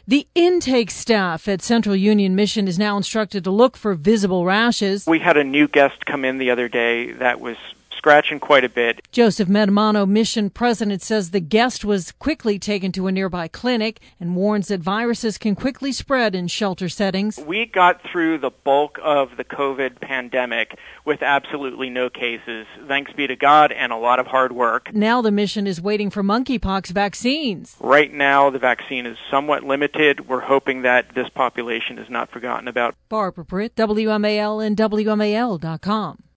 The intake staff at Central Union Mission is now instructed to look for visible rashes. We had a new guest come in the other day that was scratching quite a bit. Joseph Medamano, Mission president, says the guest was quickly taken to a nearby clinic and warns that viruses can quickly spread in shelter settings. We got through the bulk of the COVID pandemic with absolutely no cases, thanks be to God and a lot of hard work. Now the mission is waiting for monkeypox vaccines. Right now the vaccine is somewhat limited. We're hoping that this population is not forgotten about. Barbara Britt, WMAL and WMAL.com.